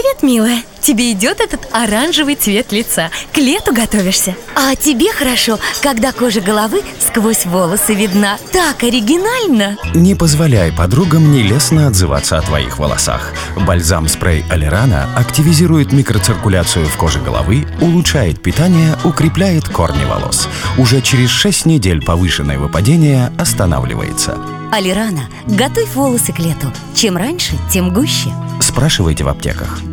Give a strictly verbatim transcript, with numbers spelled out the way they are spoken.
Привет, милая. Тебе идет этот оранжевый цвет лица. К лету готовишься. А тебе хорошо, когда кожа головы сквозь волосы видна. Так оригинально. Не позволяй подругам нелестно отзываться о твоих волосах. Бальзам-спрей Алирана активизирует микроциркуляцию в коже головы, улучшает питание, укрепляет корни волос. Уже через шесть недель повышенное выпадение останавливается. Алирана, готовь волосы к лету. Чем раньше, тем гуще. Спрашивайте в аптеках.